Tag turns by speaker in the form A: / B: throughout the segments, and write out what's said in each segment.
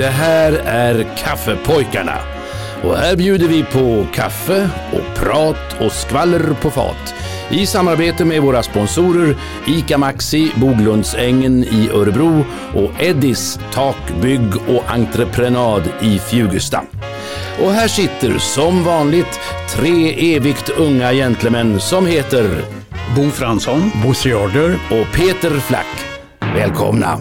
A: Det här är Kaffepojkarna. Och här bjuder vi på kaffe och prat och skvaller på fat. I samarbete med våra sponsorer ICA Maxi, Boglundsängen i Örebro och Eddis takbygg och entreprenad i Fjugesta. Och här sitter som vanligt 3 evigt unga gentlemän som heter
B: Bo Fransson,
C: Bosse Jarder
A: och Peter Flack. Välkomna!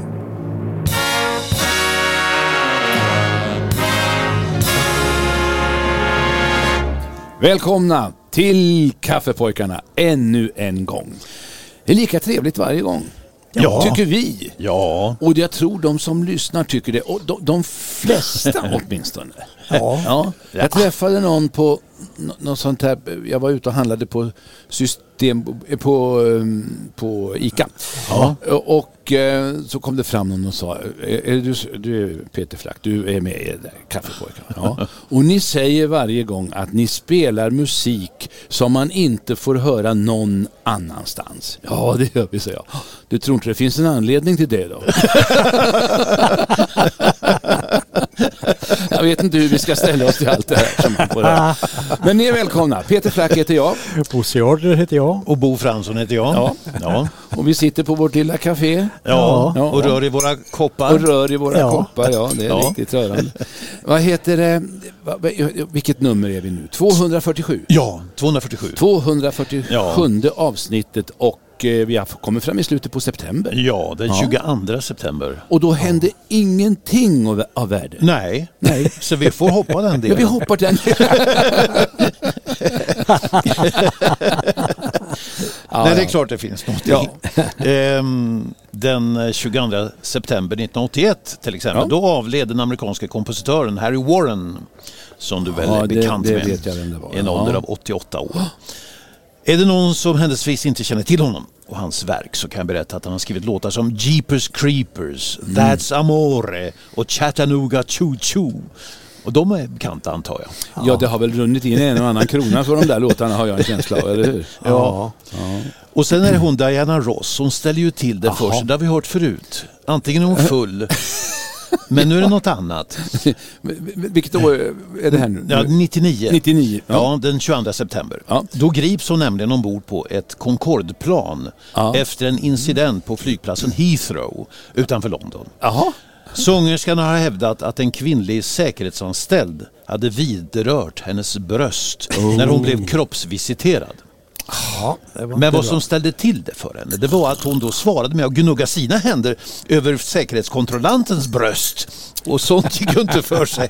A: Välkomna till Kaffepojkarna ännu en gång. Det är lika trevligt varje gång.
B: Ja.
A: Tycker vi.
B: Ja.
A: Och jag tror de som lyssnar tycker det. Och de flesta åtminstone. Ja. Jag träffade någon på något sånt här. Jag var ute och handlade på på ICA. Ja. Och så kom det fram någon och sa, du är Peter Flack, du är med i Kaffepojkarna. Ja. Och ni säger varje gång att ni spelar musik som man inte får höra någon annanstans. Ja, det gör vi, säger jag. Du tror inte det finns en anledning till det då? Jag vet inte hur vi ska ställa oss till allt det här som man får höra. Men ni är välkomna. Peter Flack heter jag.
C: Bosse Jarder heter jag.
B: Och Bo Fransson heter jag.
A: Ja. Och vi sitter på vårt lilla café.
B: Ja. Och rör i våra koppar.
A: Ja, det är riktigt rörande. Vad heter det? Vilket nummer är vi nu? 247.
B: Ja, 247.
A: 247 avsnittet och vi har kommit fram i slutet på september.
B: Ja, den 22 september.
A: Och då hände ingenting av värde.
B: Nej. Så vi får hoppa den delen.
A: Ja, vi hoppar den.
B: Nej, det är klart det finns något. Ja. Den 22 september 1981 till exempel, då avled den amerikanska kompositören Harry Warren, som du väl är bekant med,
A: vet jag vem det var.
B: en ålder av 88 år. Är det någon som händelsevis inte känner till honom och hans verk, så kan jag berätta att han har skrivit låtar som Jeepers Creepers, That's Amore och Chattanooga Choo Choo. Och de är bekanta, antar jag.
A: Ja, det har väl runnit in en och annan krona för de där låtarna, har jag en känsla av, eller hur?
B: Ja. Och sen är det hon Diana Ross, hon ställer ju till det för sig. Det har vi hört förut. Antingen är hon full, men nu är det något annat.
A: Vilket år är det här nu?
B: Ja, 99.
A: 99.
B: Ja, den 22 september. Ja. Då grips hon nämligen ombord på ett Concorde-plan efter en incident på flygplatsen Heathrow utanför London.
A: Jaha.
B: Sångerskan har hävdat att en kvinnlig säkerhetsanställd hade vidrört hennes bröst när hon blev kroppsvisiterad. Men vad som ställde till det för henne, det var att hon då svarade med att gnugga sina händer över säkerhetskontrollantens bröst. Och sånt gick inte för sig.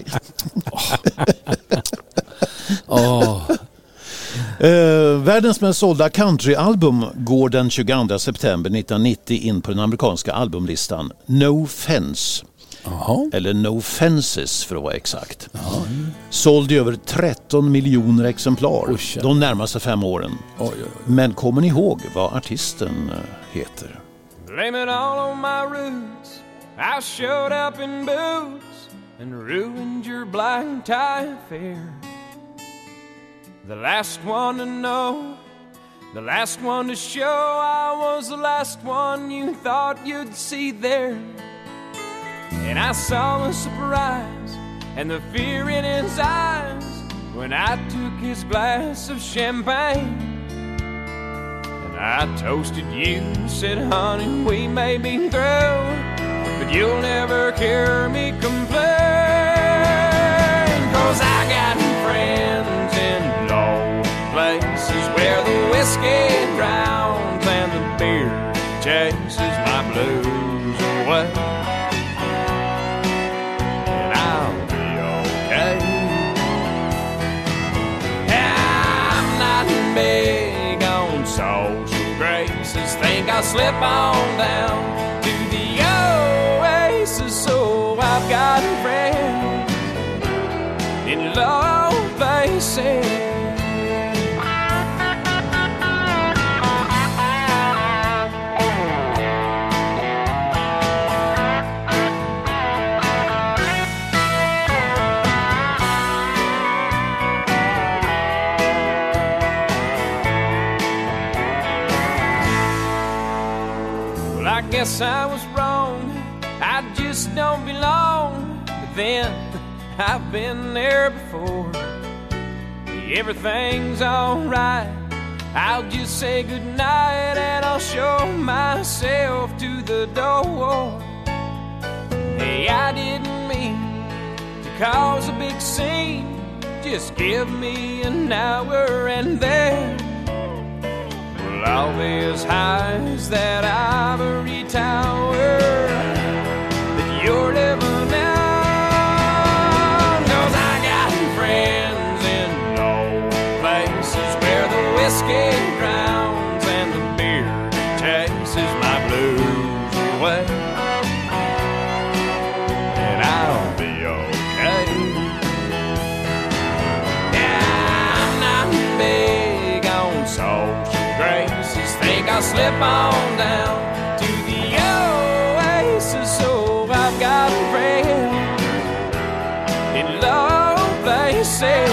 B: Världens mest sålda countryalbum går den 22 september 1990 in på den amerikanska albumlistan No Fence. Eller No Fences för att vara exakt. Såld i över 13 miljoner exemplar de närmaste 5 åren. Men kommer ni ihåg vad artisten heter?
D: Blame it all on my roots. I showed up in boots and ruined your black tie affair. The last one to know, the last one to show, I was the last one you thought you'd see there. And I saw the surprise and the fear in his eyes when I took his glass of champagne. And I toasted you, said, honey, we may be through, but you'll never hear me complain. 'Cause I got friends in low places where the whiskey drowns and the beer chases my blues away. And I'll be okay. I'm not big on social graces. Think I'll slip on down to the oasis. So I've got friends in low places. Well, I guess I was wrong. I just don't belong. then, I've been there before. Everything's alright, I'll just say goodnight and I'll show myself to the door. Hey, I didn't mean to cause a big scene. Just give me an hour and then we'll all be as high as that ivory tower that you're living in. 'Cause I got friends in old places where the whiskey drowns and the beer chases my blues away. And I'll be okay. Yeah, I'm not big on social graces. Think I'll slip on down to the oasis. So I've got friends in low places.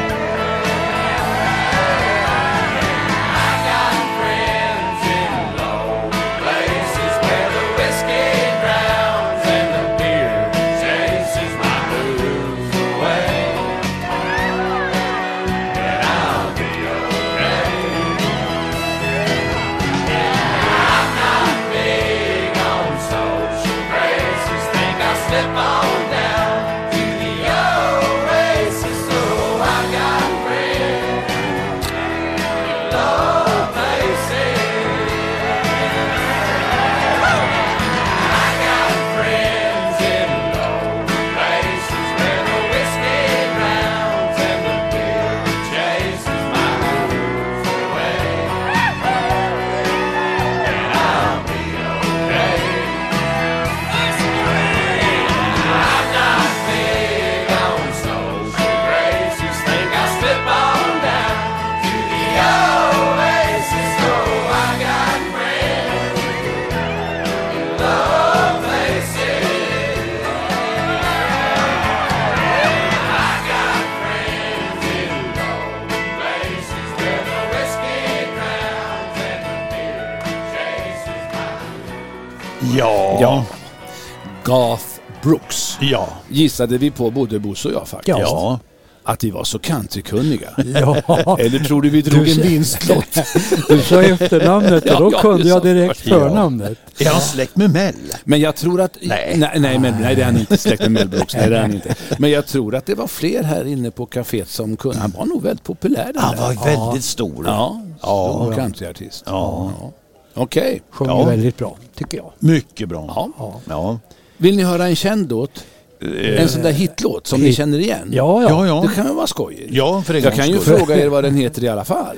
A: Ja. Garth Brooks.
B: Ja.
A: Gissade vi på både Bosse och jag faktiskt.
B: Ja.
A: Att vi var så countrykunniga.
C: Ja.
A: Eller tror du vi drog en vinstlott?
C: Du sa efternamnet och då kunde jag direkt förnamnet.
B: Är han släkt med Mel?
A: Men jag tror att...
B: Nej.
A: Nej, det är han inte, släkt med Mel Brooks. Nej, det är han inte. Men jag tror att det var fler här inne på kaféet som kunde... Han var nog väldigt populär.
B: Han var väldigt stor.
A: Ja, stor countryartist.
B: Ja.
A: Okej.
C: Sjunger väldigt bra, tycker jag.
B: Mycket bra. Ja.
A: Vill ni höra en känd låt? En sån där hitlåt som ni känner igen?
C: Ja.
A: Det kan ju vara skojigt.
B: Ja, för
A: jag kan ju fråga er vad den heter i alla fall.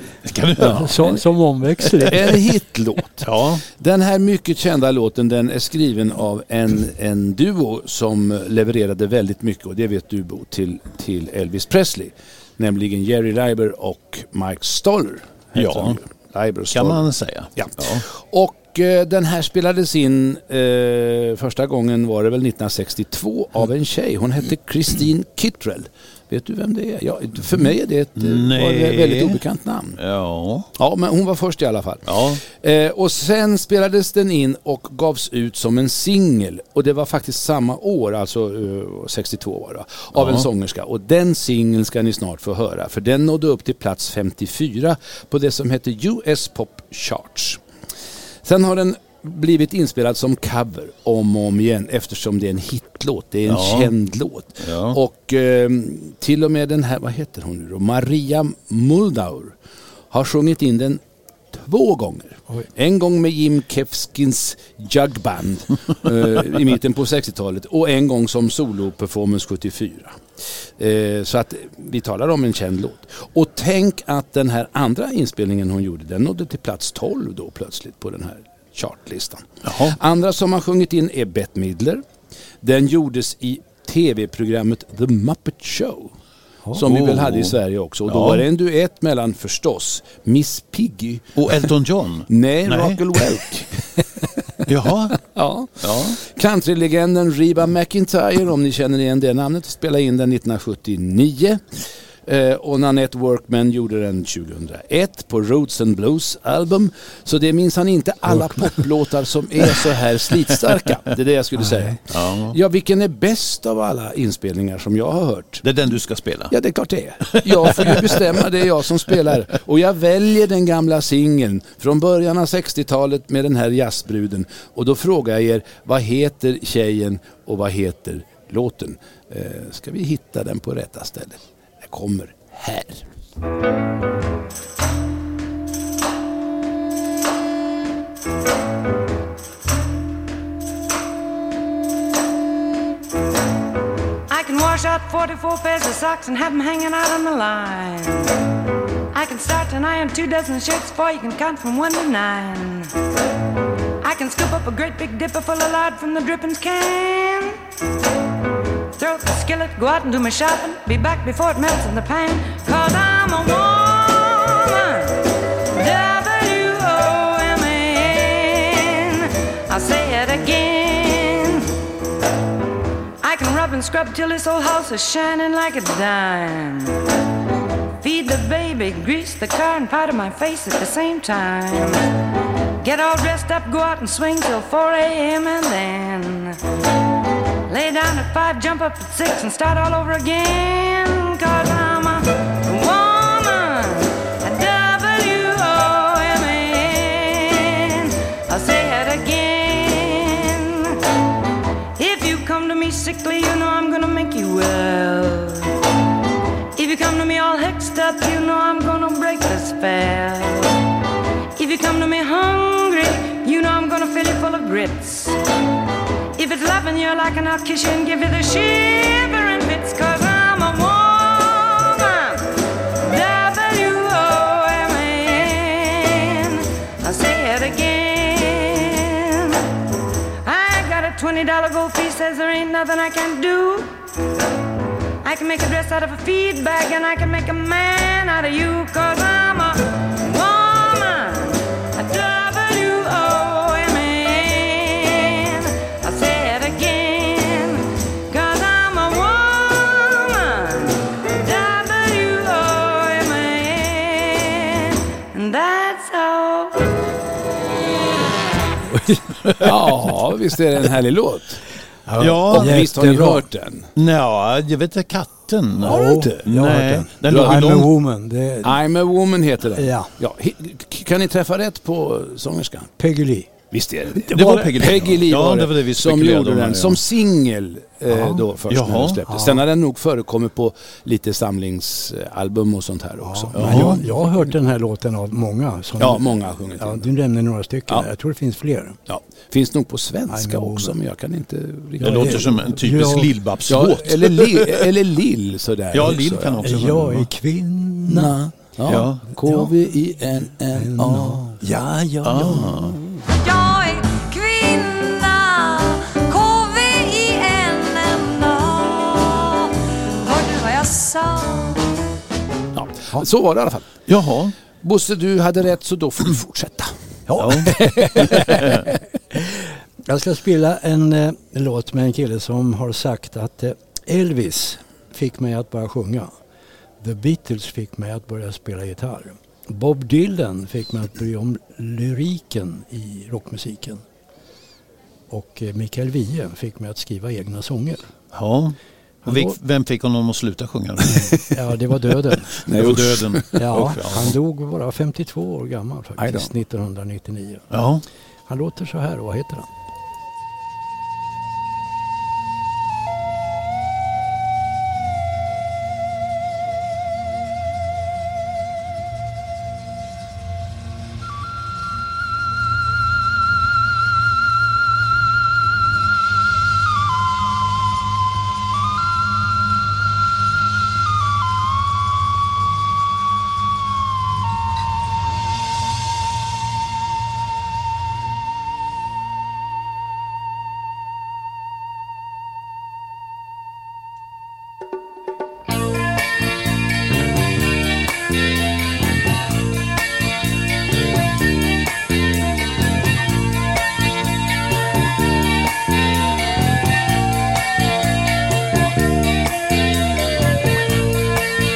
C: Som omväxling.
A: En hitlåt.
B: Ja.
A: Den här mycket kända låten, den är skriven av en duo som levererade väldigt mycket, och det vet du, Bo, till Elvis Presley. Nämligen Jerry Leiber och Mike Stoller.
B: Ja, kan man säga.
A: Ja. Och den här spelades in första gången var det väl 1962 av en tjej. Hon hette Christine Kittrell. Vet du vem det är? Ja, för mig är det ett väldigt obekant namn. Ja, men hon var först i alla fall.
B: Ja.
A: Och sen spelades den in och gavs ut som en singel. Och det var faktiskt samma år, alltså 62 var det, av en sångerska. Och den singeln ska ni snart få höra. För den nådde upp till plats 54 på det som heter US Pop Charts. Sen har den blivit inspelad som cover om och om igen, eftersom det är en hitlåt, det är en känd låt. Ja. Och till och med den här, vad heter hon nu då? Maria Muldaur har sjungit in den 2 gånger. Oj. En gång med Jim Kefskins Jugband i mitten på 60-talet och en gång som solo-performance 74. Så att vi talar om en känd låt. Och tänk att den här andra inspelningen hon gjorde, den nådde till plats 12 då plötsligt på den här chartlistan. Jaha. Andra som har sjungit in är Bette Midler. Den gjordes i tv-programmet The Muppet Show. Som vi väl hade i Sverige också. Och då var det en duett mellan, förstås, Miss Piggy
B: och Elton John.
A: Nej, Rockwell Welk.
B: Jaha.
A: Ja. Countrylegenden Reba McEntire, om ni känner igen det namnet, spelade in den 1979. Och Nanette Workman gjorde den 2001 på Roots and Blues album. Så det minns han inte alla poplåtar som är så här slitstarka. Det är det jag skulle säga. Ja, vilken är bäst av alla inspelningar som jag har hört?
B: Det är den du ska spela.
A: Ja, det är klart det är. Jag får ju bestämma, det är jag som spelar. Och jag väljer den gamla singeln från början av 60-talet med den här jazzbruden. Och då frågar jag er, vad heter tjejen och vad heter låten? Ska vi hitta den på rätta stället? Det kommer här.
E: I can wash out 44 pairs of socks and have them hanging out on the line. I can start and iron 2 dozen shirts for you can count from 1 to 9. I can scoop up a great big dipper full of lard from the drippings can. Throw up the skillet, go out and do my shopping. Be back before it melts in the pan. 'Cause I'm a woman, W-O-M-A-N. I'll say it again. I can rub and scrub till this old house is shining like a dime. Feed the baby, grease the car and powder my face at the same time. Get all dressed up, go out and swing till 4 a.m. and then lay down at 5, jump up at 6 and start all over again. 'Cause I'm a woman, a W-O-M-A-N. I'll say it again. If you come to me sickly, you know I'm gonna make you well. If you come to me all hexed up, you know I'm gonna break the spell. If you come to me hungry, you know I'm gonna fill you full of grits. If it's loving you like I'll kiss you and give you the shivering fits. 'Cause I'm a woman, W-O-M-A-N. I'll say it again. I got a $20 gold piece, says there ain't nothing I can't do. I can make a dress out of a feed bag and I can make a man out of you. 'Cause I'm a woman, a W-O-M-A-N. I'll say it again. 'Cause I'm a woman, W-O-M-A-N. And that's all.
A: Ja, visst är det en härlig låt.
B: Ja,
A: och visst har ni hört den?
B: Ja, jag vet inte, katten.
C: Har du inte? Jag har hört den. I'm a woman.
A: I'm a woman heter den.
C: Ja.
A: Kan ni träffa rätt på sångerskan?
C: Peggy Lee.
A: Visst är det.
B: Det var Peggy Lee.
A: Peggy Lee var
B: det var det vi
A: som
B: spekulerade
A: gjorde
B: om.
A: den som singel då först när den släpptes. Sen har den nog förekommit på lite samlingsalbum och sånt här också.
C: Men jag har hört den här låten av många.
A: Många har sjungit den.
C: Du nämner några stycken. Jag tror det finns fler.
A: Ja, finns nog på svenska också, men jag kan inte riktigt.
B: Det låter som en typisk Lill-Babs-låt.
A: Eller Lill sådär.
B: Ja, Lill kan också.
C: Jag är kvinna.
A: Ja. K-V-I-N-N-A.
C: Ja.
E: Jag är kvinna, K-V-I-N-N-A. Hör du vad jag sa?
A: Ja, så var det i alla fall.
B: Jaha.
A: Bosse, du hade rätt, så då får du fortsätta.
C: Ja. Jag ska spela en låt med en kille som har sagt att Elvis fick mig att börja sjunga. The Beatles fick mig att börja spela gitarr. Bob Dylan fick mig att bry om lyriken i rockmusiken. Och Mikael Wiehe fick mig att skriva egna sånger.
B: Ja. Vem fick honom att sluta sjunga?
C: Ja, det var döden.
B: Det var döden.
C: Ja, han dog bara 52 år gammal faktiskt, 1999.
B: Ja.
C: Han låter så här, vad heter han?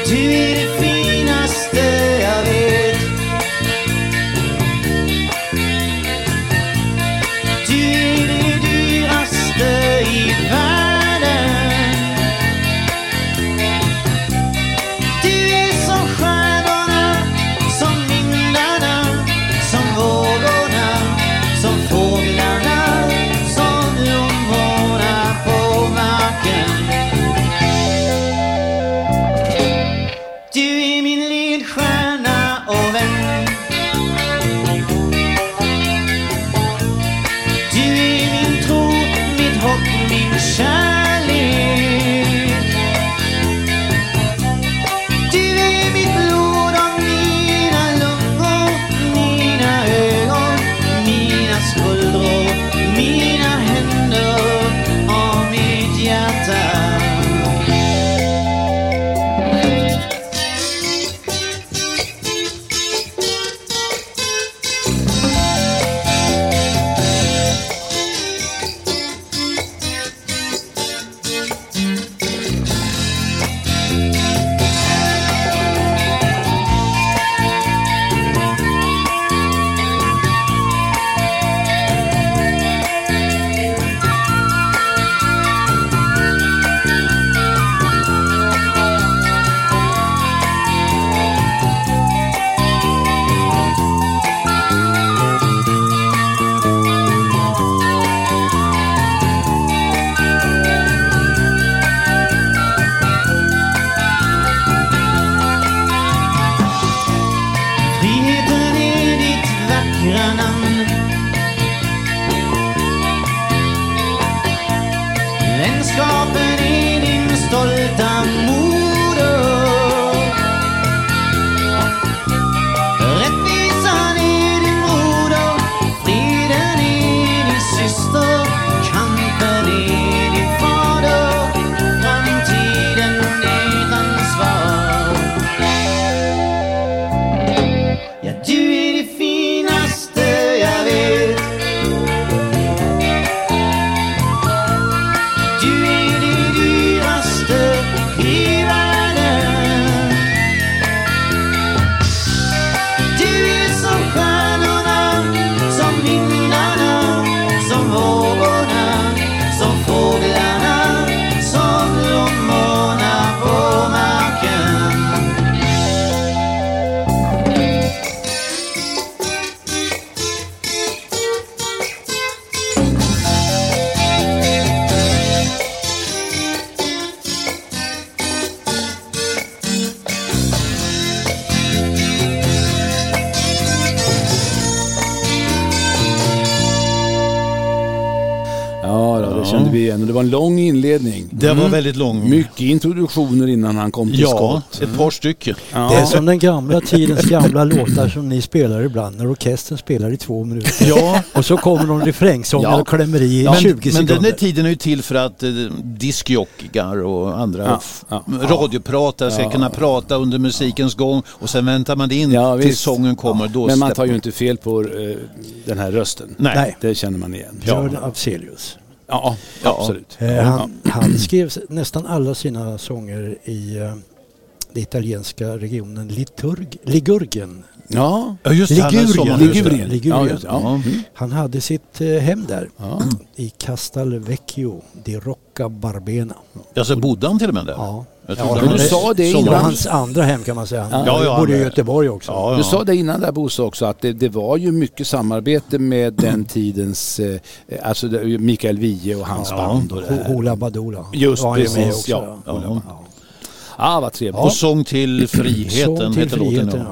F: Du är det finaste jag vet. Du är det dyraste i världen. Du är som stjärnorna, som vindarna, som vågorna, som fåglarna, som blommorna på marken. Du är min ledstjärna och vän. Du är min tro, mitt hopp, min kärlek. Du är mitt blod och mina lungor, mina ögon, mina skuldror, mina händer och mitt hjärta. Friheten är ditt vackra namn. Vänskapen är din stolta moder. Rättvisan är din moder. Freden är din syster. Kampen är din fader. Framtiden är ditt ansvar. Ja, du är det finaste jag vet. Du är det dyraste i världen. Du är som stjärnorna, som vindarna, som vågorna, som fåglarna, som blommorna på marken.
A: Ja, det kände vi igen. Och det var en lång inledning.
B: Det var väldigt lång.
A: Mycket introduktioner innan han kom till skott.
B: ett par stycken.
C: Det är som den gamla tidens gamla låtar som ni spelar ibland när orkestern spelar i 2 minuter.
B: Ja.
C: Och så kommer de refrängsånger och klämmer i 20 sekunder.
B: Men den här tiden är ju till för att diskjockegar och andra radiopratare ska kunna prata under musikens gång och sen väntar man in tills sången kommer. Då
A: men man tar ju inte fel på den här rösten.
B: Nej.
A: Det känner man igen.
C: Björn Afzelius.
A: Ja, absolut.
C: Han skrev nästan alla sina sånger i den italienska regionen Ligurgien.
A: Ja,
B: just
C: Ligurien.
A: Ja.
C: Han hade sitt hem där i Castelvecchio di Rocca Barbena.
B: Ja, så bodde han till och med där?
C: Ja.
A: Du sa det innan.
C: Hans andra hem kan man säga. Han bodde i Göteborg också.
A: Du sa det innan där, Bosse, också att det var ju mycket samarbete med den tidens alltså Mikael Wiehe och hans band och
C: Hoola Badoola.
A: Just precis.
C: Också.
A: Vad trevligt.
B: Och sång till friheten heter låten.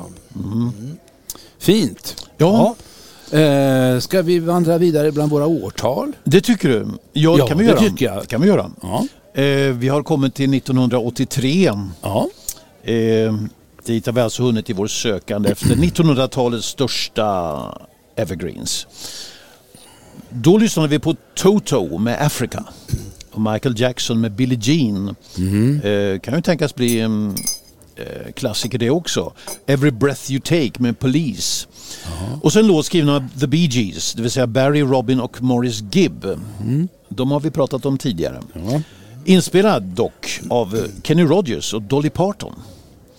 A: Fint.
B: Ja.
A: Ska vi vandra vidare bland våra årtal?
B: Det tycker du? Ja, det kan vi göra.
A: Tycker jag.
B: Det kan vi göra.
A: Ja.
B: Vi har kommit till 1983.
A: Ja.
B: Dit har vi alltså hunnit i vår sökande efter 1900-talets största evergreens. Då lyssnade vi på Toto med Africa och Michael Jackson med Billie Jean. Kan ju tänkas bli en klassiker det också. Every Breath You Take med Police. Och sen låt skriven av The Bee Gees, det vill säga Barry, Robin och Morris Gibb. De har vi pratat om tidigare. Inspelad dock av Kenny Rogers och Dolly Parton.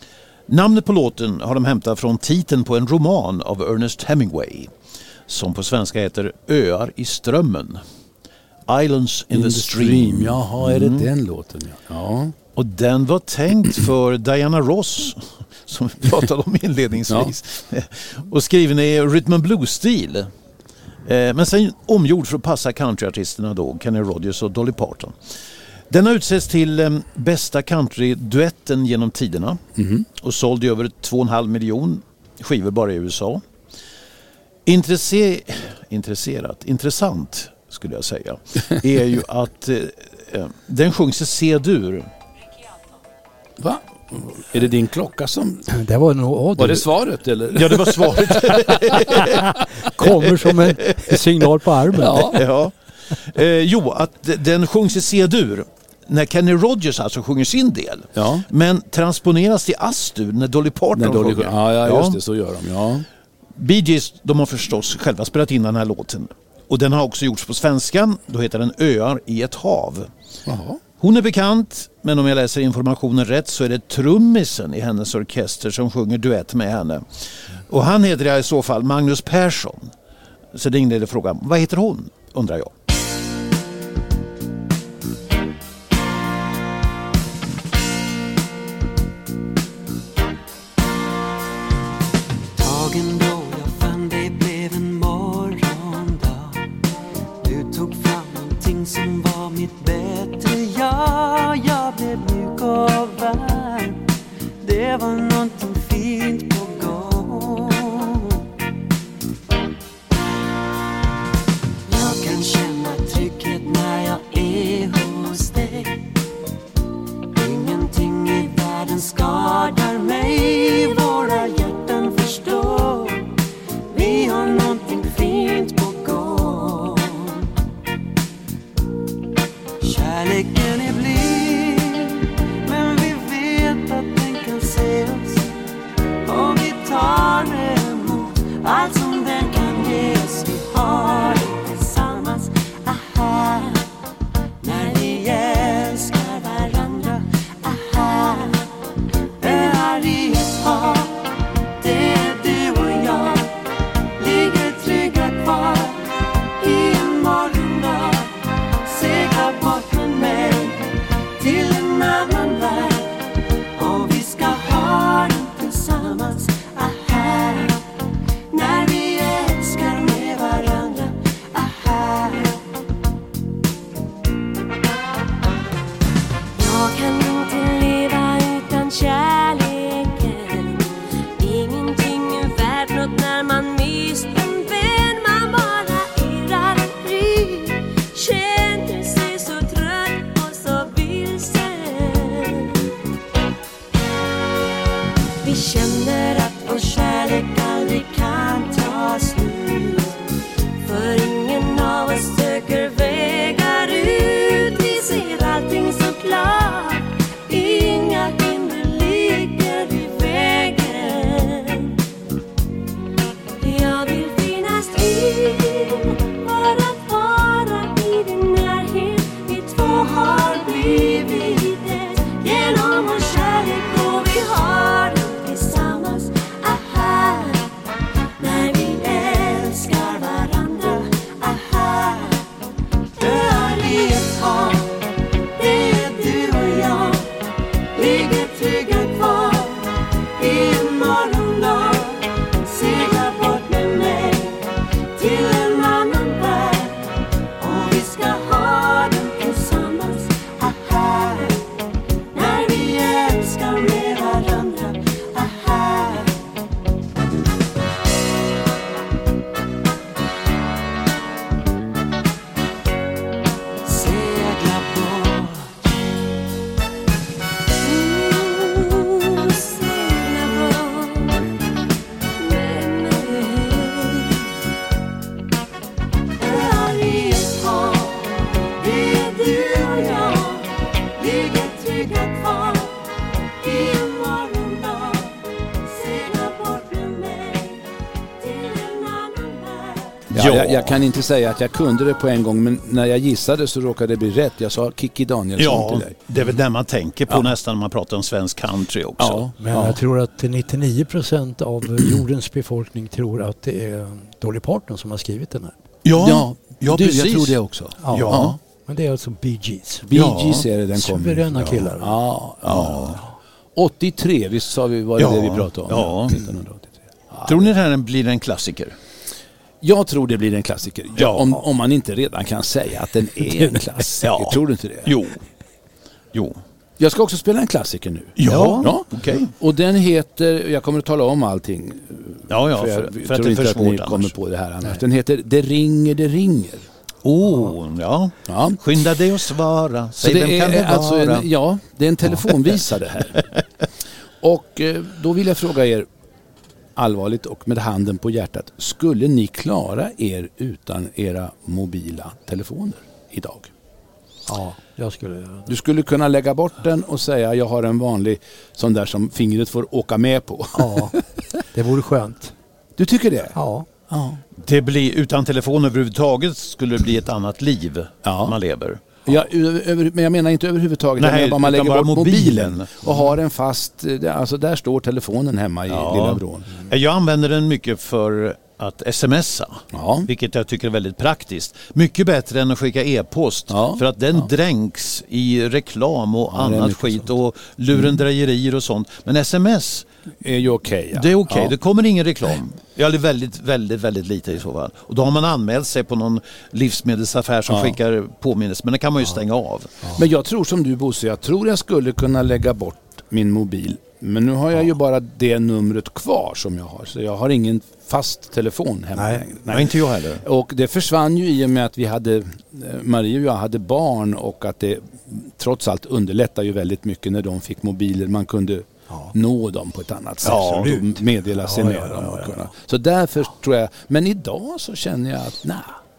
B: Namnet på låten har de hämtat från titeln på en roman av Ernest Hemingway som på svenska heter Öar i strömmen. Islands in the stream.
A: Jaha, är det den låten? Ja.
B: Och den var tänkt för Diana Ross, som vi pratade om inledningsvis. Ja. Och skriven i rhythm and blues-stil. Men sen omgjord för att passa countryartisterna då, Kenny Rogers och Dolly Parton. Den har utsetts till bästa country-duetten genom tiderna. Och sålde över 2,5 miljon skivor bara i USA. Intressant skulle jag säga, är ju att den sjungs i C-dur.
A: Va? Är det din klocka som...
C: Det var nog...
A: Var det svaret eller?
B: Ja, det var svaret.
C: Kommer som en signal på armen.
B: Ja. Jo, att den sjungs i C-dur när Kenny Rogers alltså sjunger sin del. Ja. Men transponeras till Astur när Dolly Parton sjunger.
A: Ja, just det, så gör de. Ja.
B: Bee Gees, de har förstås själva spelat in den här låten. Och den har också gjorts på svenskan. Då heter den Öar i ett hav. Jaha. Hon är bekant, men om jag läser informationen rätt så är det trummisen i hennes orkester som sjunger duett med henne. Och han heter i så fall Magnus Persson. Så det inleder frågan, vad heter hon, undrar jag.
G: Dagen då jag fann dig blev en morgondag. Du tog fram någonting som var mitt bättre. Ja, jag blev mjuk och varm. Det var någonting fint på gång. Jag kan känna trygghet när jag är hos dig. Ingenting i världen skadar mig. Våra hjärtan förstår. Vi har någonting fint på gång. Kärleken är blind, men vi vet att den kan se oss. Och vi tar emot allt som den kan ge oss. Vi har det tillsammans, aha. När vi älskar varandra, aha. Öar i ett hav, det är du och jag. Ligger trygga kvar i en morgondag. Segla bort med mig till en annan värld. Och vi ska ha det tillsammans, aha. När vi älskar med varandra, aha. Jag kan inte leva utan kärleken. Ingenting är värt något när man mist en vän. Man bara irrar fri, känner sig så trött och så vilsen. Vi känner att vår kärlek aldrig kan ta slut. För ingen av oss söker vägar ut. Vi ser allting så klart. Inga hinder ligger i vägen. Jag vill finnas till för att vara i din närhet. Vi två har blivit ett genom vår kärlek. Och vi har det tillsammans, aha.
A: Ja, jag kan inte säga att jag kunde det på en gång, men när jag gissade så råkade det bli rätt. Jag sa Kikki Danielsson till dig.
B: Det är väl det man tänker på nästan när man pratar om svensk country också.
C: Ja, men jag tror att 99% av jordens befolkning tror att det är Dolly Parton som har skrivit den här.
B: Ja, precis.
A: Jag tror det också.
C: Ja. Men det är alltså Bee Gees.
A: Bee Gees är det den kommer.
C: Suveräna killar.
A: Ja. 83, visst sa vi var det vi pratade om?
B: Ja.
A: 1983.
B: Tror ni det här blir en klassiker?
A: Jag tror det blir en klassiker. Om man inte redan kan säga att den är en klassiker. Tror du inte det?
B: Jo.
A: Jag ska också spela en klassiker nu.
B: Ja. Okej.
A: Och den heter, jag kommer att tala om allting.
B: För att
A: tror
B: det är
A: inte
B: för
A: att ni
B: svårt
A: kommer på det här annars. Den heter Det ringer, det ringer.
B: Ja. Skynda dig att svara.
A: Så det är alltså det är en telefonvisare här. Och då vill jag fråga er allvarligt och med handen på hjärtat. Skulle ni klara er utan era mobila telefoner idag?
C: Ja, jag skulle göra det.
A: Du skulle kunna lägga bort den och säga jag har en vanlig sån där som fingret får åka med på.
C: Ja, det vore skönt.
A: Du tycker det?
C: Ja.
B: Det blir utan telefon överhuvudtaget skulle det bli ett annat liv man lever.
A: Ja, men jag menar inte överhuvudtaget.
B: Nej,
A: man lägger
B: bara
A: bort mobilen och har en fast, alltså där står telefonen hemma i lilla vrån.
B: Jag använder den mycket för att smsa, vilket jag tycker är väldigt praktiskt. Mycket bättre än att skicka e-post, för att den dränks i reklam och annat skit och lurendrejerier och sånt. Men sms
A: är ju okej.
B: Det är okej. Det kommer ingen reklam. Jag är väldigt, väldigt, väldigt lite i så fall. Och då har man anmält sig på någon livsmedelsaffär som skickar påminnelse, men det kan man ju stänga av.
A: Men jag tror som du, Bosse, jag tror jag skulle kunna lägga bort min mobil. Men nu har jag ju bara det numret kvar som jag har. Så jag har ingen fast telefon hemma längre.
B: Nej, inte jag heller.
A: Och det försvann ju i och med att vi hade, Marie och jag hade barn, och att det trots allt underlättar ju väldigt mycket när de fick mobiler. Man kunde nå dem på ett annat sätt. Och meddela sig med dem. Så därför tror jag, men idag så känner jag att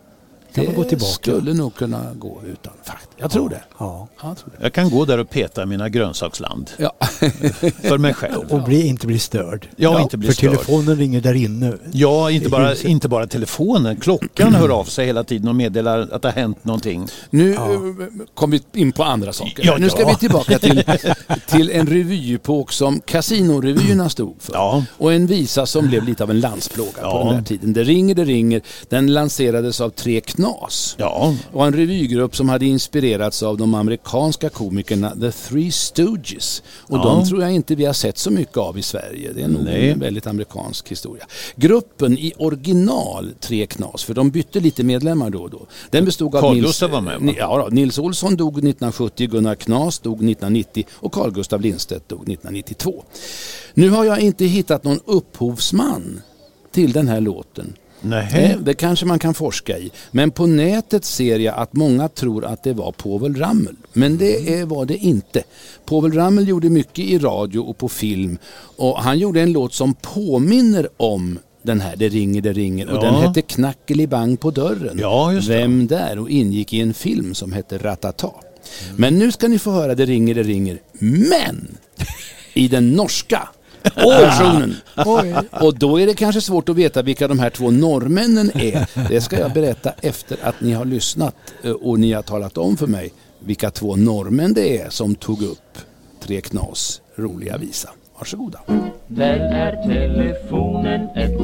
A: det skulle nog kunna gå utan faktiskt. Jag tror det.
B: Jag kan gå där och peta mina grönsaksland. För mig själv.
C: Och inte bli störd.
B: Inte bli
C: för
B: störd.
C: telefonen ringer där inne.
B: Ja, inte bara telefonen. Klockan hör av sig hela tiden och meddelar att det har hänt någonting.
A: Nu kom vi in på andra saker. Nu ska vi tillbaka till en revyepok som Casino-revyerna stod för. Och en visa som blev lite av en landsplåga på den där tiden. Det ringer. Den lanserades av Tre Knas. Och en revygrupp som hade inspirerats av de amerikanska komikerna The Three Stooges. Och de tror jag inte vi har sett så mycket av i Sverige. Det är nog en väldigt amerikansk historia. Gruppen i original Tre Knas, för de bytte lite medlemmar då och då. Den bestod av
B: Carl Gustaf var med,
A: Nils Olsson dog 1970, Gunnar Knas dog 1990 och Carl Gustaf Lindstedt dog 1992. Nu har jag inte hittat någon upphovsman till den här låten.
B: Nej.
A: Det kanske man kan forska i. Men på nätet ser jag att många tror att det var Povel Ramel. Men det var det inte. Povel Ramel gjorde mycket i radio och på film. Och han gjorde en låt som påminner om den här Det ringer. Och den hette Knackelibang på dörren. Vem där? Och ingick i en film som hette Ratata. Men nu ska ni få höra Det ringer. Men i den norska versionen. Och då är det kanske svårt att veta vilka de här två norrmännen är. Det ska jag berätta efter att ni har lyssnat och ni har talat om för mig vilka två norrmän det är som tog upp Tre Knas roliga visa. Varsågoda.
H: Väl är telefonen ett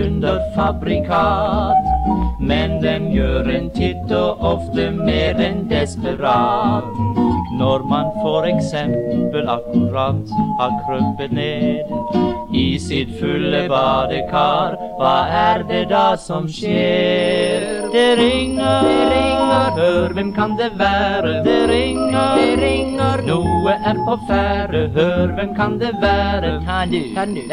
H: vidunderfabrikat, men den gör en titt och ofta mer än desperat. När man får exempel akkurat har krumpet ned i sitt fulla badekar, vad är det då som sker? Det ringer, hör vem kan det vara? Det ringer, Noe är på färre, hör vem kan det vara? Kan du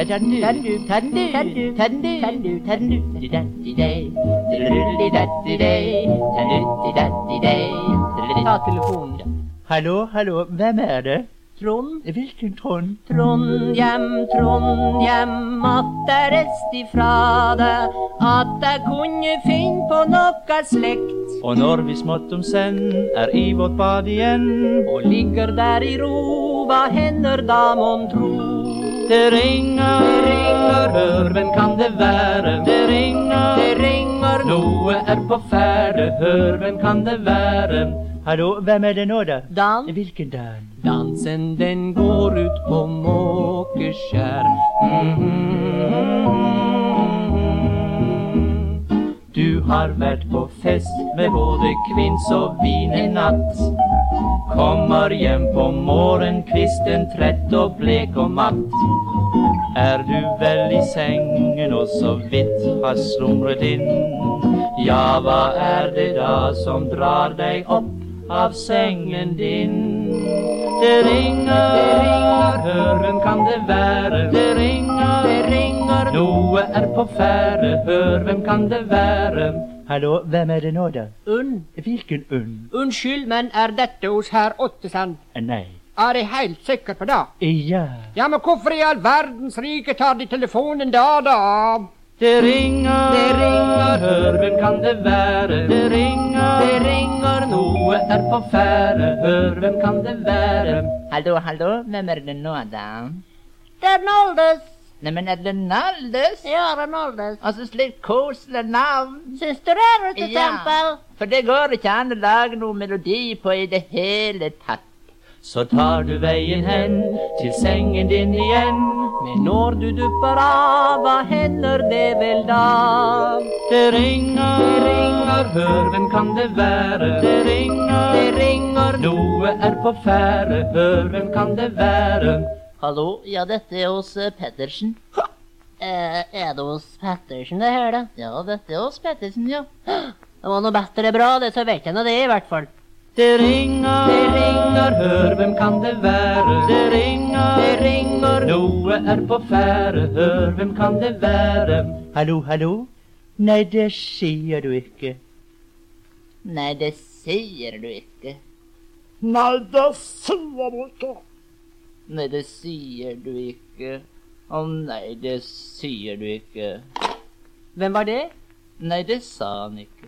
H: ta telefonen. Hallå, vem är det? Trond? Vilken Trond? Trondhjem, att det rest ifrån det, att det kunde fin på några släkt. Och när vi smått om sen är i vårt bad igen och ligger där i ro, vad händer då man tro? Det ringer, hör vem kan det vara? Det ringer, är på färde, hör vem kan det vara? Hallå, vem är det nu då?
I: Dan?
H: Vilken Dan? Dansen den går ut på Måkerskär. Du har varit på fest med både kvinns och vin en natt. Kommer hem på morgonkvisten trött och blek och matt. Är du väl i sängen och så vitt har slumret in? Ja, vad är det då som drar dig upp av sängen din? Det ringer, hör vem kan det vara? Det ringer, Noe är på färde, hör vem kan det vara? Hallå, vem är det nu då?
I: Unn.
H: Vilken Unn?
I: Unnskyld, men är detta hos herr Ottesen?
H: Nej.
I: Er jeg helt sikker på det?
H: Ja.
I: Ja, men hvorfor i all verdens rike tar de telefonen da?
H: Det ringer, hör vem kan det vara? Det ringer, Noe är på färde, hör vem kan det vara?
J: Hallå, vem är det nu då?
I: Det er Noldes.
J: Nej, men är det Naldes?
I: Ja, det er Noldes.
J: Alltså slikt koselig navn.
I: Syns du det, til eksempel?
J: För det går inte an att laga någon melodi på i det hela tatt.
H: Så tar du vägen hen till sängen din igen. Men när du duppar av, vad händer det väl då? Det ringer, hör vem kan det vara? Det ringer, Noe är på färde, hör vem kan det vara?
J: Hallå, ja detta är hos Pettersen.
I: Er det hos Pettersen det her, da?
J: Ja, detta är hos Pettersen, ja.
I: Det var noe bedre bra, det, så vet jeg nå det i hvert fall.
H: Det ringer, hör vem kan det vara? Det ringer, Noe är på färde, hör vem kan det vara? Hallå? Nej, det säger du inte.
J: Nej, det säger du inte.
I: Nei, det sier du ikke.
J: Nej, det säger du inte. Åh nej, det säger du inte.
I: Hvem var det?
J: Nej, det sa han inte.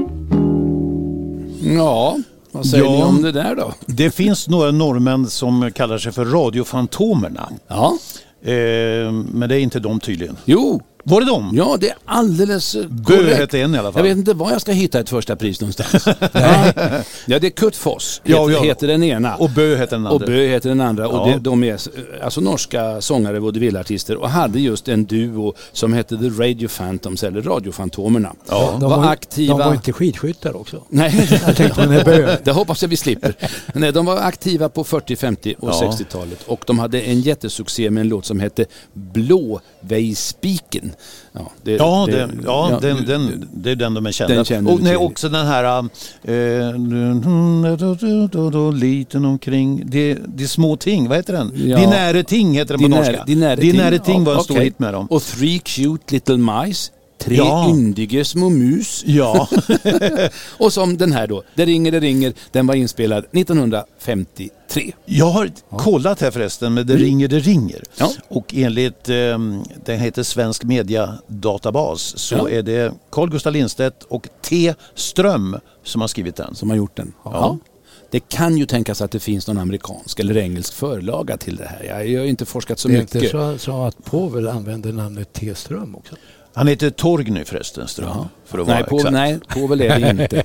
A: Ja, vad säger ni om det där då?
B: Det finns några norrmän som kallar sig för radiofantomerna.
A: Ja.
B: Men det är inte de tydligen.
A: Jo.
B: Var det de?
A: Ja, det är alldeles
B: Bö
A: korrekt.
B: hette en i alla fall.
A: Jag vet inte var jag ska hitta ett första pris någonstans. Ja, det är Kurt Foss heter den ena.
B: Och Bö heter den andra.
A: Och Bö heter den andra.
B: Ja.
A: Och de är alltså norska sångare, vaudevillartister, och hade just en duo som hette The Radio Phantoms, eller Radiofantomerna.
C: Ja. De var aktiva. De var inte skidskyttar också.
A: Nej,
C: jag tänkte med Bö.
A: Det hoppas jag vi slipper. Nej, de var aktiva på 40, 50 och 60-talet. Och de hade en jättesuccé med en låt som hette Blåvejspiken. Det är den de är kända.
B: Och också den här liten omkring de små ting, vad heter den? Ja. Dinäre ting heter den på norska. Dinäre ting var en stor hit med dem.
A: Och Three Cute Little Mice. 3 yndige små mus.
B: Ja.
A: Och som den här då, Det ringer, den var inspelad 1953.
B: Jag har kollat här förresten med Det ringer.
A: Ja.
B: Och enligt, den heter Svensk Media Databas, så är det Carl Gustaf Lindstedt och T. Ström som har skrivit den.
A: Som har gjort den. Ja. Det kan ju tänkas att det finns någon amerikansk eller engelsk förlaga till det här. Jag har inte forskat så mycket.
C: Det är inte så att Povel använder namnet T. Ström också.
B: Han heter Torgny förresten, Ström. För att vara exakt.
A: Nej, Povel är det inte.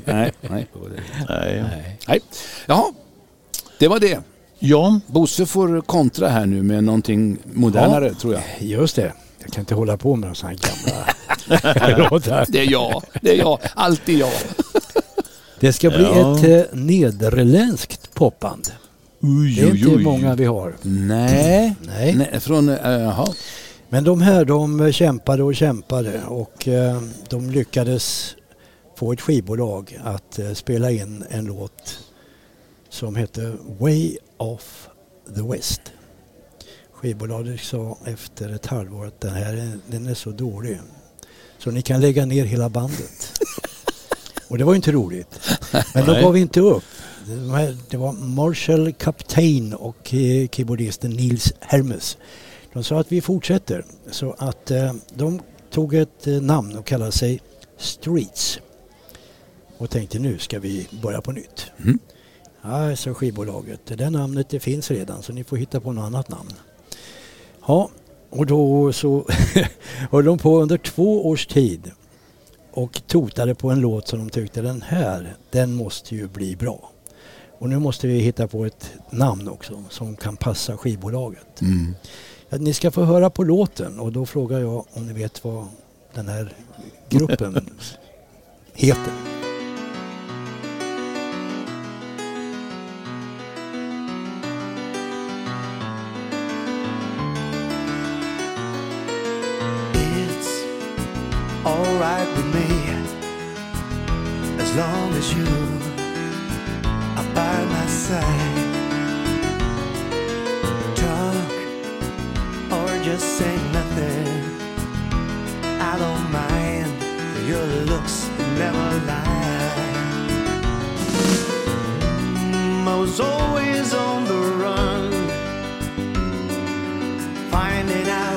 A: Nej. Jaha, det var det.
B: Ja.
A: Bosse får kontra här nu med någonting modernare, tror jag.
C: Just det. Jag kan inte hålla på med de sådana gamla låtar.
A: Det är jag. Alltid jag.
C: Det ska bli ett nederländskt popband. Det är inte många vi har.
A: Nej.
C: Men de här, de kämpade och de lyckades få ett skivbolag att spela in en låt som heter Way of the West. Skivbolaget sa efter ett halvår att den är så dålig så ni kan lägga ner hela bandet. Och det var inte roligt. Men då gav vi inte upp. Det var Marshall Kaptein och keyboardisten Nils Hermes. De sa att vi fortsätter. Så att de tog ett namn och kallade sig Streets. Och tänkte nu ska vi börja på nytt. Ja, så skivbolaget. Det namnet det finns redan så ni får hitta på något annat namn. Ja, och då så höll de på under 2 års tid och totade på en låt som de tyckte den måste ju bli bra. Och nu måste vi hitta på ett namn också som kan passa skivbolaget. Ni ska få höra på låten och då frågar jag om ni vet vad den här gruppen heter.
F: All right with me, as long as you are by my side. Talk or just say nothing, I don't mind. Your looks never lie. I was always on the run, finding out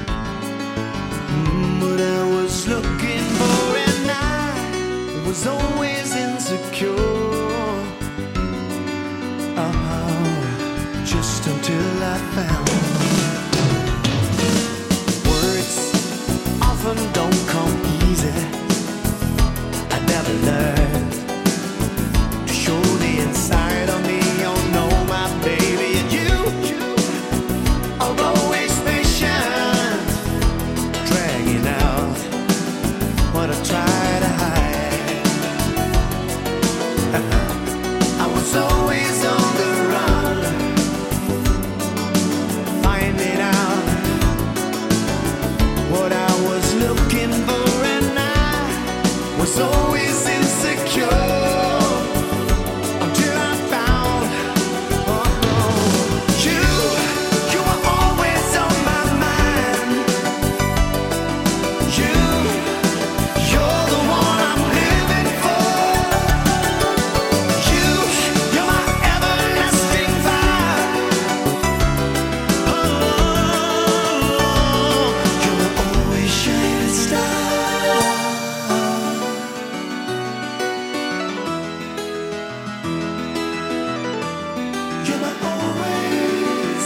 F: what I was looking for, and I was always insecure. Just until I found words often don't come easy. I never learned to show the inside of me. Oh no, my baby, and you are always patient, dragging out what I try to hide. I was always on the run, finding out what I was looking for, and I was always insecure until I found you. You were always on my mind. You're the one I'm living for. You're my everlasting fire. You're always shining star. You're my always.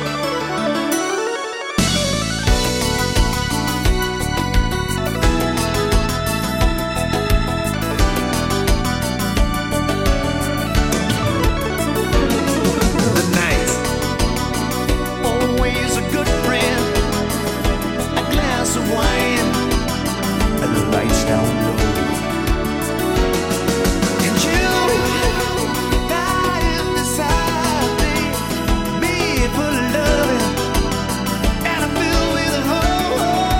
F: The night, always a good friend. A glass of wine and the lights down low. And you lying beside me full of loving, and I'm filled with hope.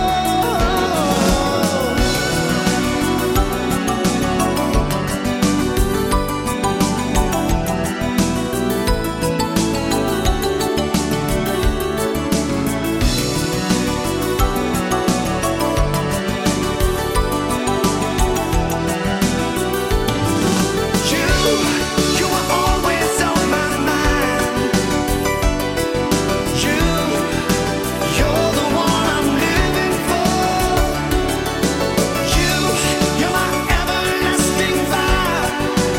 F: You were always on my mind. You're the one I'm living for. You're my everlasting fire.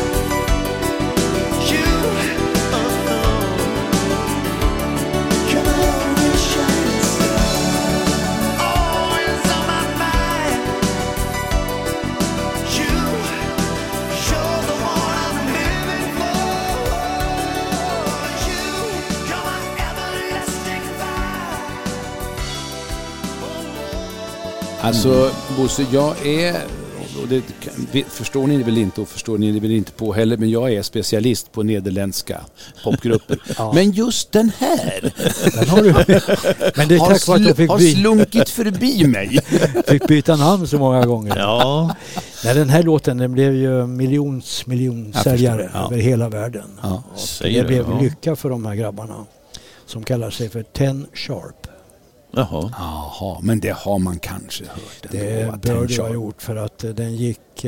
F: You're my always shining star. Always on my mind. You're the one I'm living for. You're my everlasting fire.
A: Alltså Bosse, jag är, och det förstår ni väl inte och förstår ni väl inte på heller, men jag är specialist på nederländska popgrupper. Men just den här
C: Den har du. Men det är tack vare att du
A: har slunkit förbi mig.
C: fick byta namn så många gånger.
B: Ja,
C: Nej, den här låten den blev ju miljonsäljare över hela världen.
A: Ja,
C: Och
B: säger
C: det
B: du,
C: blev
B: ja.
C: lycka för de här grabbarna som kallar sig för Ten Sharp.
B: Jaha.
A: Jaha, men det har man kanske hört.
C: Det bör du ha gjort för att den gick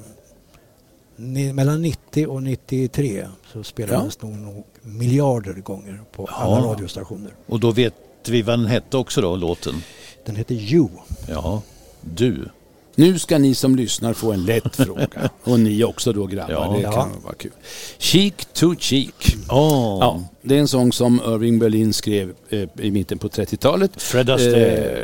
C: mellan 90 och 93 så spelades nog miljarder gånger på alla radiostationer.
B: Och då vet vi vad den hette också då, låten?
C: Den heter You.
B: Ja, du.
A: Nu ska ni som lyssnar få en lätt fråga. Och ni också då, grabbar.
B: Ja.
A: Det kan vara kul. Cheek to Cheek.
B: Oh.
A: Ja, det är en sång som Irving Berlin skrev i mitten på 30-talet.
B: Fred Astaire.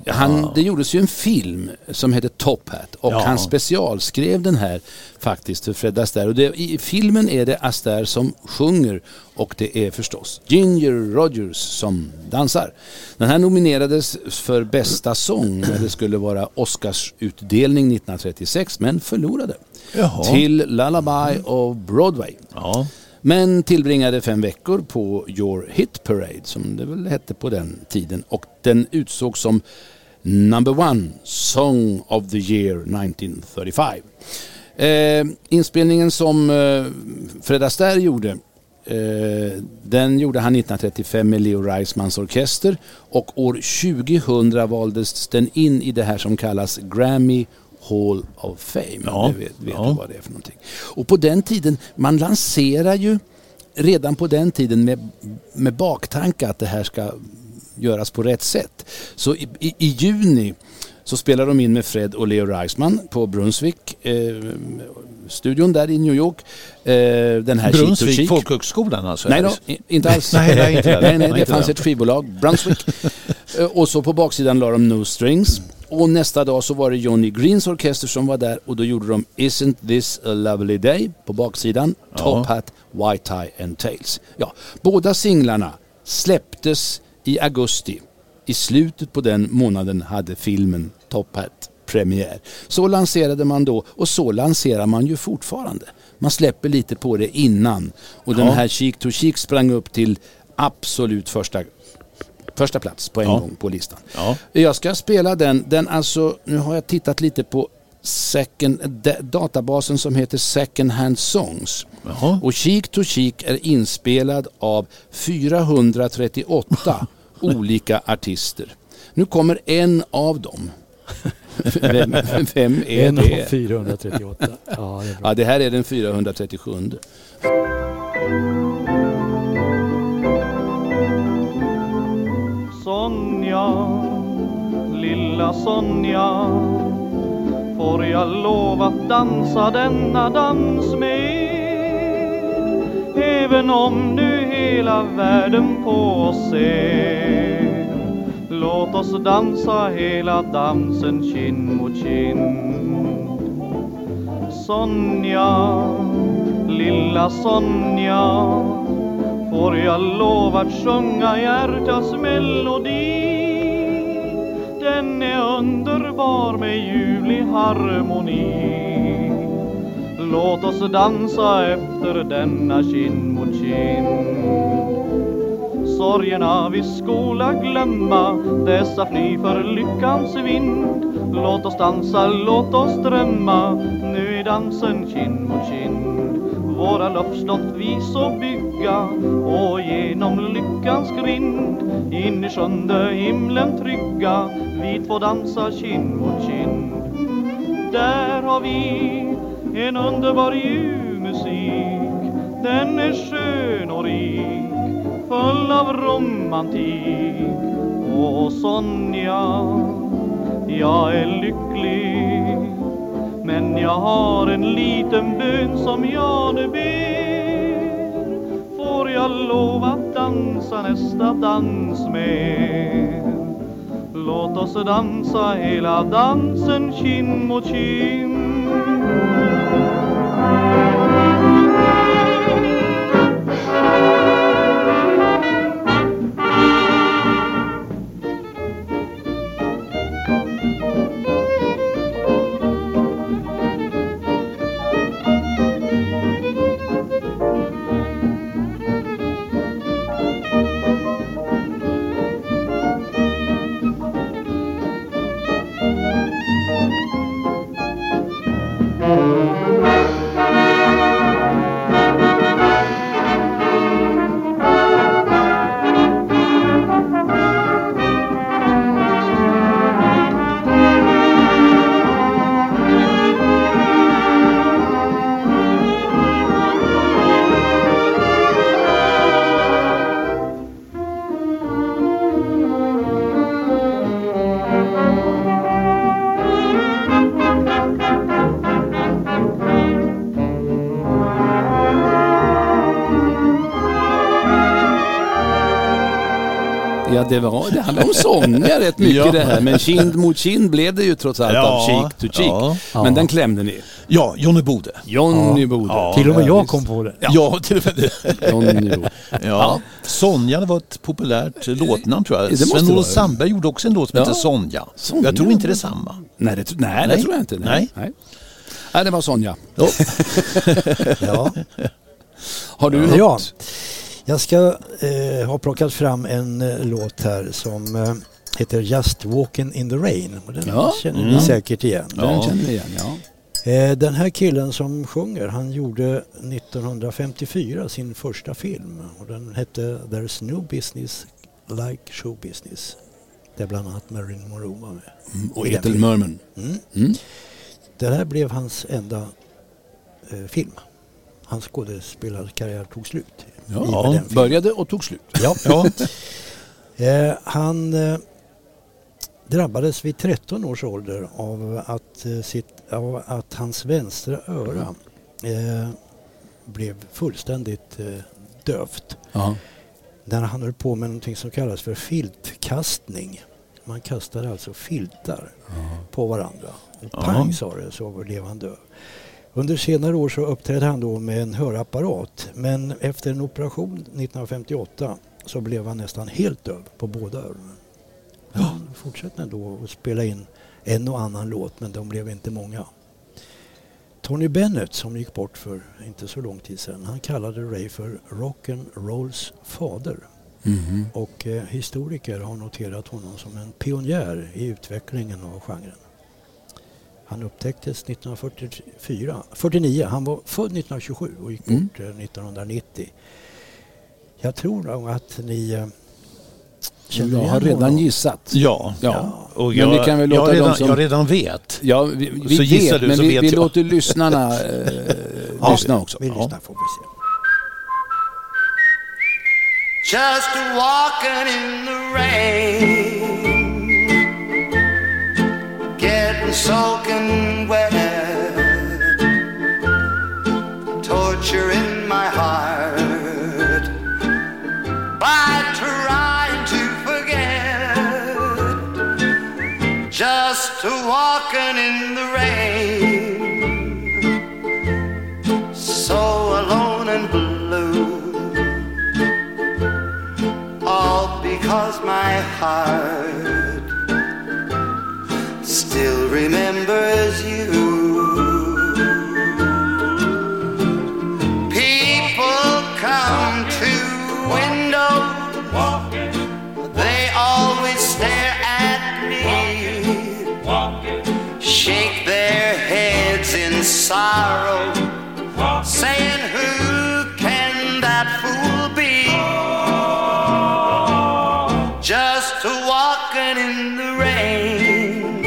A: Det gjordes ju en film som heter Top Hat och han specialskrev den här faktiskt för Fred Astaire. Och i filmen är det Astaire som sjunger och det är förstås Ginger Rogers som dansar. Den här nominerades för bästa sång när det skulle vara Oscarsutdelning 1936 men förlorade till Lullaby of Broadway. Ja. Men tillbringade 5 veckor på Your Hit Parade som det väl hette på den tiden och den utsågs som #1 Song of the Year 1935. Inspelningen som Fred Astaire gjorde den gjorde han 1935 med Leo Reismans orkester och år 2000 valdes den in i det här som kallas Grammy Hall of Fame. Ja, vet du vad det är för någonting. Och på den tiden, man lanserar ju redan på den tiden med baktanke att det här ska göras på rätt sätt. Så i juni så spelar de in med Fred och Leo Reisman på Brunswick studion där i New York. Den här
B: Brunswick folkhögskolan alltså?
A: Nej då, inte alls.
B: nej,
A: det fanns ett skivbolag, Brunswick. Och så på baksidan la de No Strings. Och nästa dag så var det Johnny Greens orkester som var där och då gjorde de Isn't This a Lovely Day på baksidan, Top Hat, White Tie and Tails. Ja, båda singlarna släpptes i augusti. I slutet på den månaden hade filmen Top Hat premiär. Så lanserade man då och så lanserar man ju fortfarande. Man släpper lite på det innan och den här Cheek to Cheek sprang upp till absolut första plats på en gång på listan. Ja. Jag ska spela den alltså, nu har jag tittat lite på databasen som heter Second Hand Songs. Jaha. Och Cheek to Cheek är inspelad av 438 olika artister. Nu kommer en av dem. Vem är
C: en
A: det?
C: Av 438. Ja, det är bra.
A: Ja, det här är den 437.
K: Sonja, lilla Sonja, får jag lov att dansa denna dans med, även om nu hela världen på oss ser. Låt oss dansa hela dansen kind mot kind. Sonja, lilla Sonja, får jag lov att sjunga hjärtats melodi. Den är underbar med ljuvlig harmoni. Låt oss dansa efter denna kind mot kind. Sorgerna vi skola glömma, dessa fly för lyckans vind. Låt oss dansa, låt oss drömma, nu är dansen kind mot kind. Våra luftslott vi så bygga och genom lyckans grind. In i sjunde himlen trygga, vi två dansa kind mot kind. Där har vi en underbar julmusik, den är skön och rik, full av romantik. Åh Sonja, jag är lycklig, men jag har en liten bön som jag nu ber. Får jag lov att dansa nästa dans med? Låt oss dansa hela dansen kind mot kind.
A: Ja, det handlar om sånger rätt mycket det här. Men kind mot kind blev det ju trots allt av cheek to cheek. Men den klämde ni.
B: Ja, Johnny Bode.
A: Johnny Bode.
B: Ja,
C: till och med jag kom på det.
B: Ja, till och med det.
A: Johnny Bode.
B: Ja. Sonja, det var ett populärt låtnamn tror jag.
A: Det måste
B: Sven-Olof
A: vara.
B: Sandberg gjorde också en låt som heter Sonja. Jag tror inte det är samma.
A: Nej, det tror jag inte. Nej, det var Sonja.
C: Ja.
A: Har du något?
C: Ja, jag ska ha plockat fram en låt här som heter Just Walking in the Rain. Och den känner ni säkert igen.
A: Den känner vi igen, ja.
C: Den här killen som sjunger, han gjorde 1954 sin första film. Och den hette There's No Business Like Show Business. Det är bland annat Marilyn Monroe var med.
A: Och Ethel Merman.
C: Det här blev hans enda film. Hans skådespelarkarriär tog slut.
A: Ja, började och tog slut.
C: Ja. Han drabbades vid 13 års ålder av att hans vänstra öra blev fullständigt dövt. När han höll på med någonting som kallas för filtkastning. Man kastade alltså filtar på varandra. Och pang sa det, så blev han döv. Under senare år så uppträdde han då med en hörapparat. Men efter en operation 1958 så blev han nästan helt döv på båda öronen. Han fortsatte då att spela in en och annan låt, men de blev inte många. Tony Bennett, som gick bort för inte så lång tid sedan, han kallade Ray för rock'n'rolls fader. Och historiker har noterat honom som en pionjär i utvecklingen av genren. Han upptäcktes 1949. Han var född 1927 och gick bort 1990. Jag tror nog att ni känner igen
A: Jag har redan
C: honom.
A: gissat.
B: Ja. Och
A: Men vi kan väl låta
B: jag redan vet.
A: Ja, vi
B: så gissar du,
A: men
B: så vet
A: vi
B: jag.
A: låter lyssnarna lyssna också.
C: Vi lyssnar får vi se.
F: Just walking in the rain, getting soaking wet, torture in my heart by trying to forget. Just walking in the rain, so alone and blue, all because my heart still remembers you. People come to window, they always stare at me, shake their heads in sorrow, saying who can that fool be? Just walking in the rain,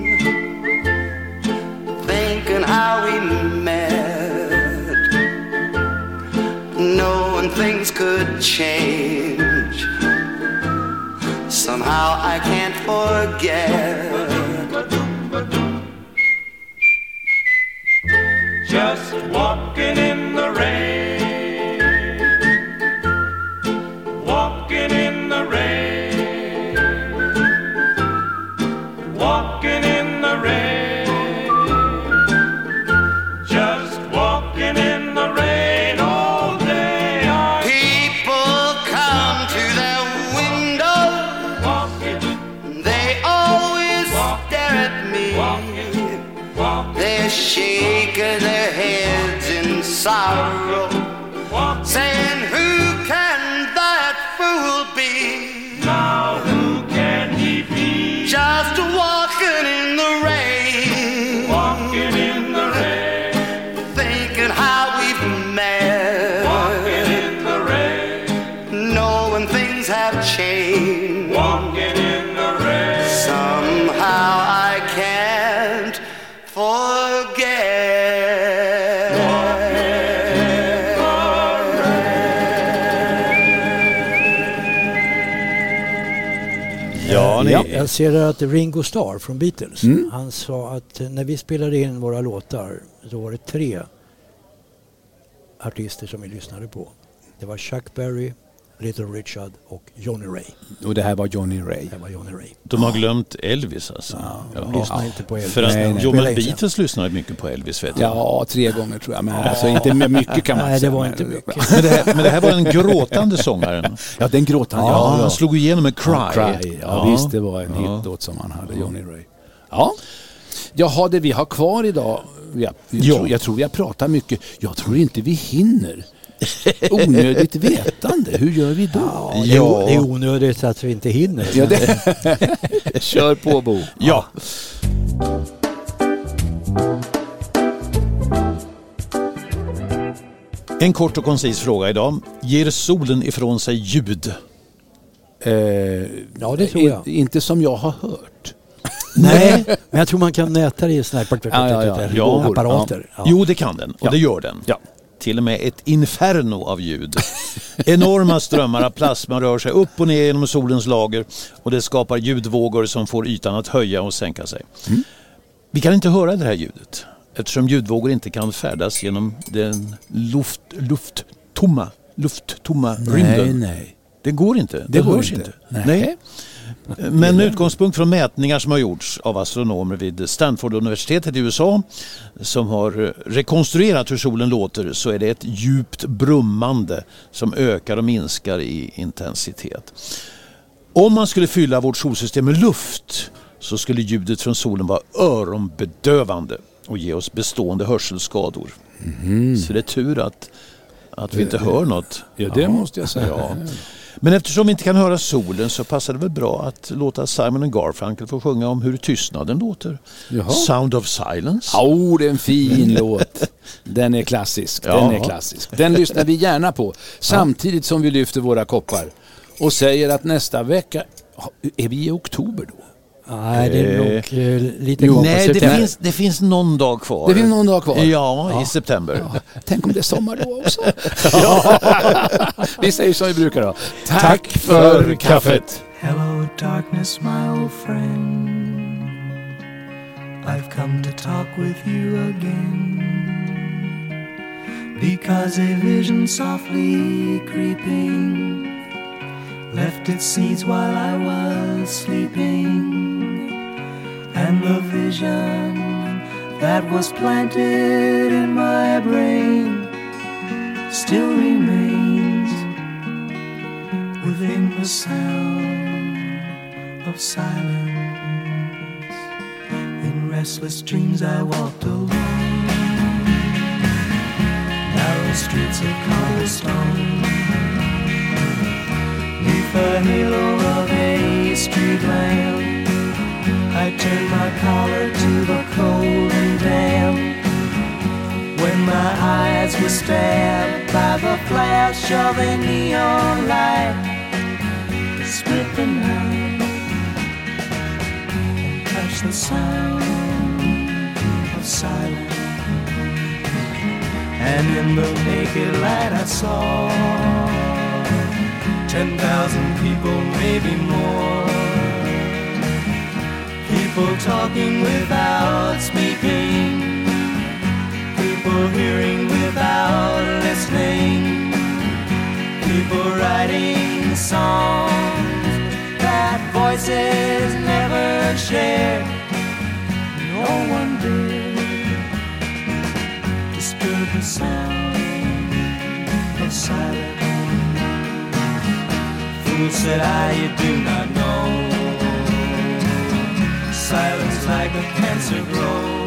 F: thinking how we met, knowing things could change. Somehow I can't forget.
D: Just walking in the rain, walking in the rain, walking in the rain, just walking in the rain all day.
F: People come to their window, they always stare at me, they're shaking their heads in sorrow, saying who can that fool be?
D: Now who can he be?
F: Just walking in the rain,
D: Walking in the rain,
F: thinking how we've met,
D: walking in the rain,
F: knowing things have changed.
D: walking in the rain.
F: Somehow I can't forget.
C: Ja, jag ser att Ringo Starr från Beatles, han sa att när vi spelade in våra låtar så var det 3 artister som vi lyssnade på. Det var Chuck Berry, Little Richard och Johnny Ray.
A: Och det här var Johnny Ray.
B: De har glömt Elvis alltså.
C: De lyssnar inte på Elvis.
B: För att
C: Nej.
B: Beatles lyssnar mycket på Elvis, vet jag.
A: Ja, 3 gånger tror jag. Men alltså inte med mycket kan man
C: Nej,
A: säga.
C: det var inte mycket.
B: Men det här var den gråtande sångaren.
A: Ja, den gråtande.
B: Ja, han slog igenom med Cry.
A: Ja, visst, det var en hitlåt som han hade, Johnny Ray. Ja. Jaha, det vi har kvar idag. Jag tror vi har pratat mycket. Jag tror inte vi hinner. Onödigt vetande. Hur gör vi då?
C: Ja, det är onödigt att vi inte hinner.
A: Ja, det. Kör på, Bo.
B: Ja. En kort och koncis fråga idag. Ger solen ifrån sig ljud?
C: Ja, det tror jag.
A: Inte som jag har hört.
C: Nej, men jag tror man kan mäta det i såna här apparater.
B: Ja. Jo, det kan den. Och det gör den. Ja. Till och med ett inferno av ljud. Enorma strömmar av plasma rör sig upp och ner genom solens lager. Och det skapar ljudvågor som får ytan att höja och sänka sig. Vi kan inte höra det här ljudet. Eftersom ljudvågor inte kan färdas genom den lufttomma rymden.
A: Nej.
B: Det går inte.
A: Det
B: hörs
A: inte.
B: Nej. Men med utgångspunkt från mätningar som har gjorts av astronomer vid Stanford-universitetet i USA som har rekonstruerat hur solen låter, så är det ett djupt brummande som ökar och minskar i intensitet. Om man skulle fylla vårt solsystem med luft så skulle ljudet från solen vara öronbedövande och ge oss bestående hörselskador. Så det är tur att vi inte hör något.
A: Ja, det måste jag säga.
B: Ja. Men eftersom vi inte kan höra solen så passar det väl bra att låta Simon & Garfunkel få sjunga om hur tystnaden låter. Jaha. Sound of Silence.
A: Ja, det är en fin låt. Den är klassisk. Den lyssnar vi gärna på. Samtidigt som vi lyfter våra koppar och säger att nästa vecka är vi i oktober då.
C: Nej, det är nog lite kvar.
B: Nej, det finns någon dag kvar.
A: Det finns någon dag kvar?
B: Ja, i september.
A: Ja. Tänk om det är sommar då också. Vi säger som vi brukar då.
B: Tack för kaffet.
F: Hello darkness, my old friend. I've come to talk with you again. Because a vision softly creeping left its seeds while I was sleeping. And the vision that was planted in my brain still remains within the sound of silence. In restless dreams I walked alone, narrow streets of cobblestone, neath the halo of a street lamp. I turned my collar to the cold and damp. When my eyes were stabbed by the flash of a neon light, split the night and touched the sound of silence. And in the naked light I saw 10,000 people, maybe more. People talking without speaking, people hearing without listening, people writing songs that voices never shared. No one did disturb the sound of silence. Fool, said I, you do not know. Silence like a cancer grows.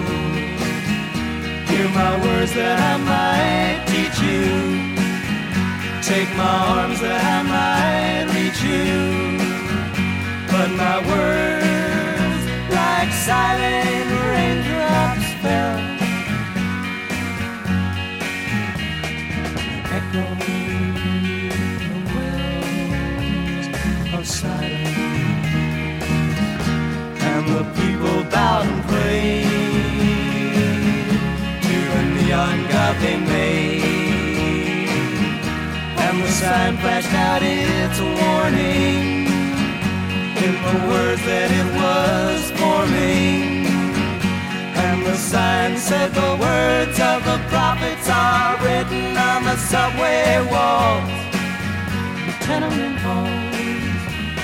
F: Hear my words that I might teach you. Take my arms that I might reach you. But my words like silent raindrops fell, echoing the wells of silence. And the people bowed and prayed to the neon god they made. And the sign flashed out its warning in the words that it was forming. And the sign said the words of the prophets are written on the subway walls tenement halls,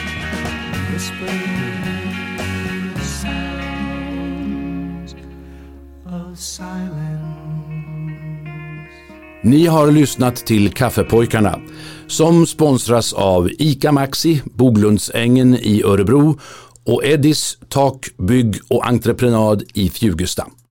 F: whispering sounds of silence.
A: Ni har lyssnat till Kaffepojkarna som sponsras av ICA Maxi, Boglundsängen i Örebro och Eddis Tak, bygg och entreprenad i Fjugesta.